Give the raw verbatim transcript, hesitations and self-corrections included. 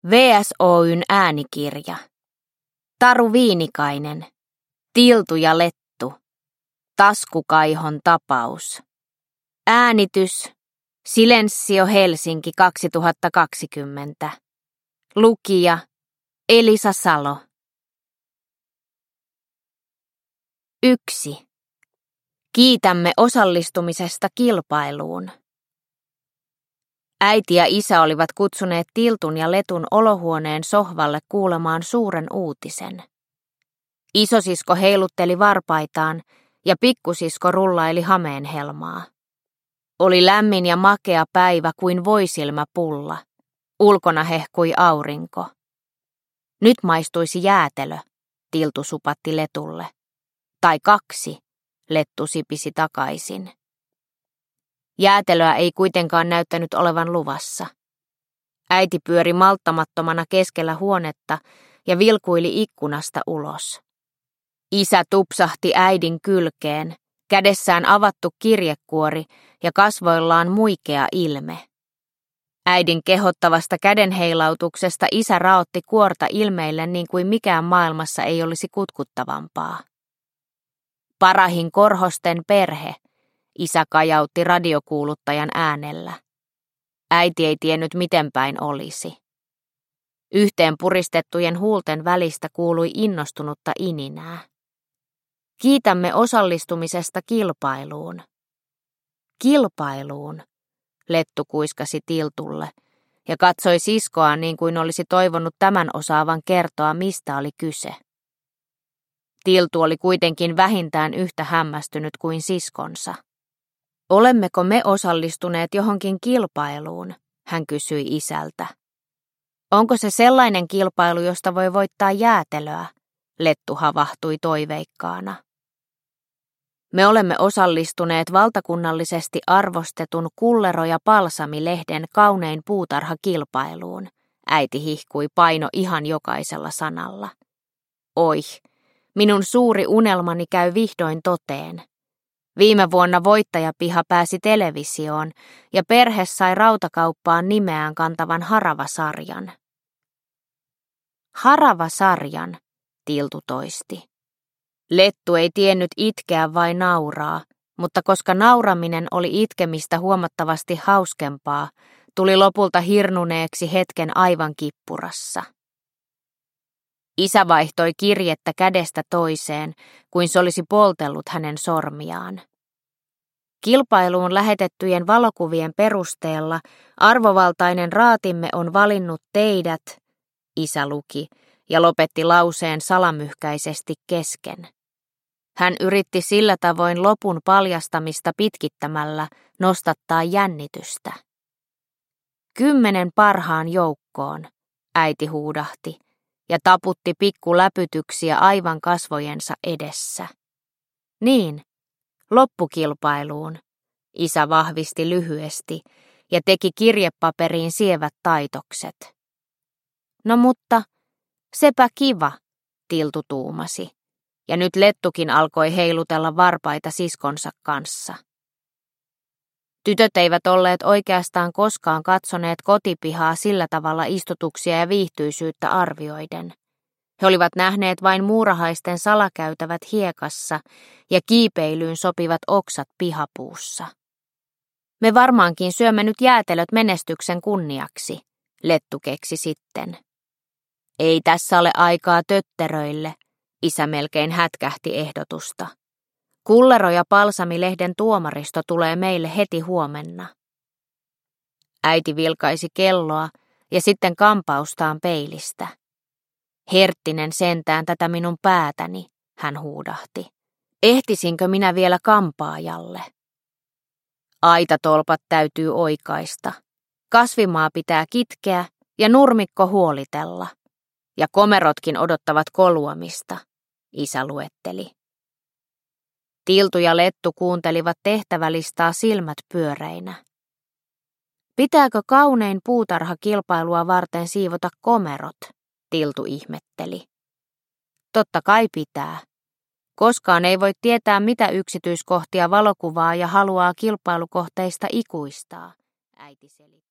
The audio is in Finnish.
V S Oy:n äänikirja. Taru Viinikainen. Tiltu ja Lettu. Taskukaihon tapaus. Äänitys. Silensio Helsinki kaksituhattakaksikymmentä. Lukija Elisa Salo. yksi. Kiitämme osallistumisesta kilpailuun. Äiti ja isä olivat kutsuneet Tiltun ja Letun olohuoneen sohvalle kuulemaan suuren uutisen. Isosisko heilutteli varpaitaan ja pikkusisko rullaili hameenhelmaa. Oli lämmin ja makea päivä kuin voisilmäpulla. Ulkona hehkui aurinko. Nyt maistuisi jäätelö, Tiltu supatti Letulle. Tai kaksi, Lettu sipisi takaisin. Jäätelöä ei kuitenkaan näyttänyt olevan luvassa. Äiti pyöri malttamattomana keskellä huonetta ja vilkuili ikkunasta ulos. Isä tupsahti äidin kylkeen, kädessään avattu kirjekuori ja kasvoillaan muikea ilme. Äidin kehottavasta kädenheilautuksesta isä raotti kuorta ilmeille niin kuin mikään maailmassa ei olisi kutkuttavampaa. Parahin Korhosten perhe, isä kajautti radiokuuluttajan äänellä. Äiti ei tiennyt miten päin olisi. Yhteen puristettujen huulten välistä kuului innostunutta ininää. Kiitämme osallistumisesta kilpailuun. Kilpailuun, Lettu kuiskasi Tiltulle ja katsoi siskoa niin kuin olisi toivonut tämän osaavan kertoa, mistä oli kyse. Tiltu oli kuitenkin vähintään yhtä hämmästynyt kuin siskonsa. Olemmeko me osallistuneet johonkin kilpailuun, hän kysyi isältä. Onko se sellainen kilpailu, josta voi voittaa jäätelöä, Lettu havahtui toiveikkaana. Me olemme osallistuneet valtakunnallisesti arvostetun Kullero ja Palsami-lehden kaunein puutarhakilpailuun, äiti hihkui paino ihan jokaisella sanalla. Oi, minun suuri unelmani käy vihdoin toteen. Viime vuonna voittajapiha pääsi televisioon ja perhe sai rautakauppaan nimeään kantavan Harava-sarjan. Harava-sarjan, Tiltu toisti. Lettu ei tiennyt itkeä vai nauraa, mutta koska nauraminen oli itkemistä huomattavasti hauskempaa, tuli lopulta hirnuneeksi hetken aivan kippurassa. Isä vaihtoi kirjettä kädestä toiseen, kuin se olisi poltellut hänen sormiaan. Kilpailuun lähetettyjen valokuvien perusteella arvovaltainen raatimme on valinnut teidät, isä luki ja lopetti lauseen salamyhkäisesti kesken. Hän yritti sillä tavoin lopun paljastamista pitkittämällä nostattaa jännitystä. Kymmenen parhaan joukkoon, äiti huudahti ja taputti pikkuläpytyksiä aivan kasvojensa edessä. Niin, loppukilpailuun, isä vahvisti lyhyesti ja teki kirjepaperiin sievät taitokset. No mutta, sepä kiva, Tiltu tuumasi, ja nyt Lettukin alkoi heilutella varpaita siskonsa kanssa. Tytöt eivät olleet oikeastaan koskaan katsoneet kotipihaa sillä tavalla istutuksia ja viihtyisyyttä arvioiden. He olivat nähneet vain muurahaisten salakäytävät hiekassa ja kiipeilyyn sopivat oksat pihapuussa. Me varmaankin syömme nyt jäätelöt menestyksen kunniaksi, Lettu keksi sitten. Ei tässä ole aikaa tötteröille, isä melkein hätkähti ehdotusta. Kullero ja Palsami-lehden tuomaristo tulee meille heti huomenna. Äiti vilkaisi kelloa ja sitten kampaustaan peilistä. Herttinen sentään tätä minun päätäni, hän huudahti. Ehtisinkö minä vielä kampaajalle? Aitatolpat täytyy oikaista. Kasvimaa pitää kitkeä ja nurmikko huolitella. Ja komerotkin odottavat koluamista, isä luetteli. Tiltu ja Lettu kuuntelivat tehtävälistaa silmät pyöreinä. Pitääkö kaunein puutarhakilpailua varten siivota komerot, Tiltu ihmetteli. Totta kai pitää. Koskaan ei voi tietää, mitä yksityiskohtia valokuvaa ja haluaa kilpailukohteista ikuistaa, äiti selitti.